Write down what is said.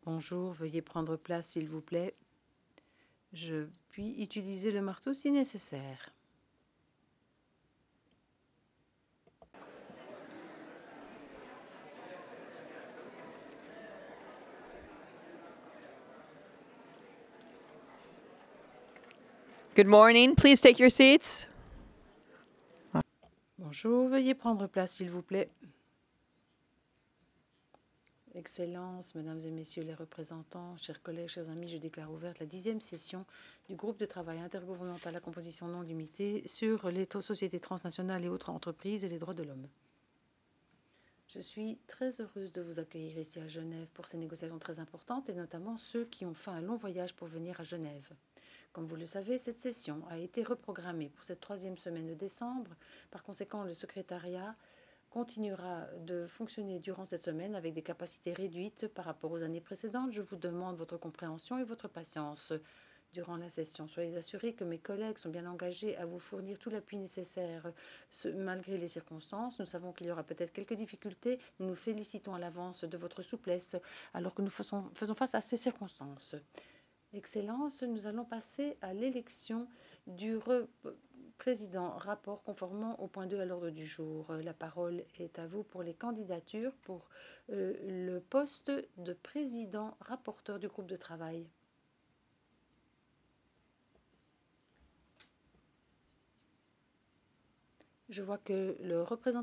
Bonjour, veuillez prendre place s'il vous plaît. Je puis utiliser le marteau si nécessaire. Good morning. Please take your seats. Bonjour, veuillez prendre place s'il vous plaît. Excellences, Mesdames et Messieurs les représentants, chers collègues, chers amis, je déclare ouverte la 10e session du groupe de travail intergouvernemental à composition non limitée sur les sociétés transnationales et autres entreprises et les droits de l'homme. Je suis très heureuse de vous accueillir ici à Genève pour ces négociations très importantes et notamment ceux qui ont fait un long voyage pour venir à Genève. Comme vous le savez, cette session a été reprogrammée pour cette 3e semaine de décembre. Par conséquent, le secrétariat continuera de fonctionner durant cette semaine avec des capacités réduites par rapport aux années précédentes. Je vous demande votre compréhension et votre patience durant la session. Soyez assurés que mes collègues sont bien engagés à vous fournir tout l'appui nécessaire malgré les circonstances. Nous savons qu'il y aura peut-être quelques difficultés. Nous nous félicitons à l'avance de votre souplesse alors que nous faisons face à ces circonstances. Excellences, nous allons passer à l'élection du président rapport conformément au point 2 à l'ordre du jour. La parole est à vous pour les candidatures pour le poste de président rapporteur du groupe de travail. Je vois que le représentant